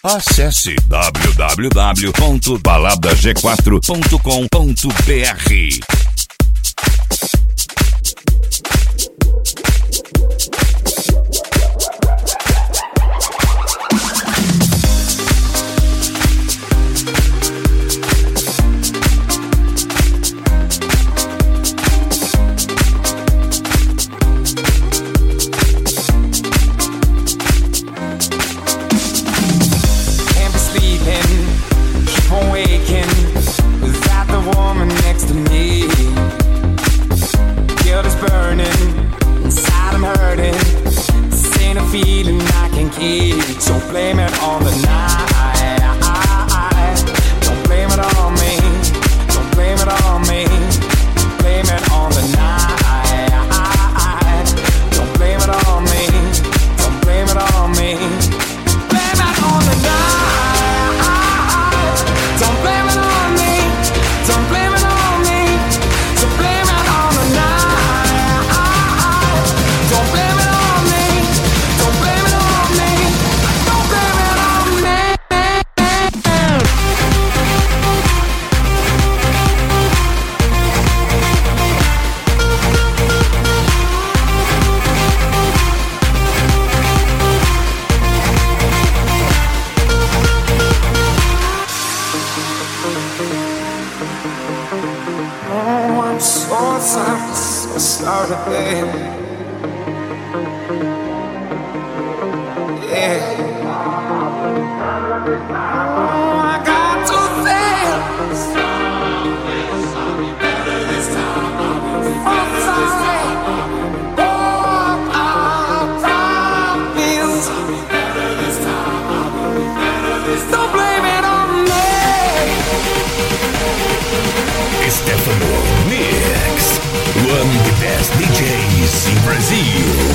Acesse www.baladag4.com.br. So blame it on the night. Don't blame it on me. Don't blame it on me. Blame it on the night. Don't blame it on me. Don't blame it on me. Blame it on the night. Don't blame it on me. Don't blame it on me. So blame it on the night. Don't blame it on me. Don't blame it on me. Don't blame it on me. Oh, I'm so sorry, baby. Yeah. Oh, I got to things. I'm sorry. Oh, I promise. Don't blame it on me. Stefano Mix, one of the best DJs in Brazil.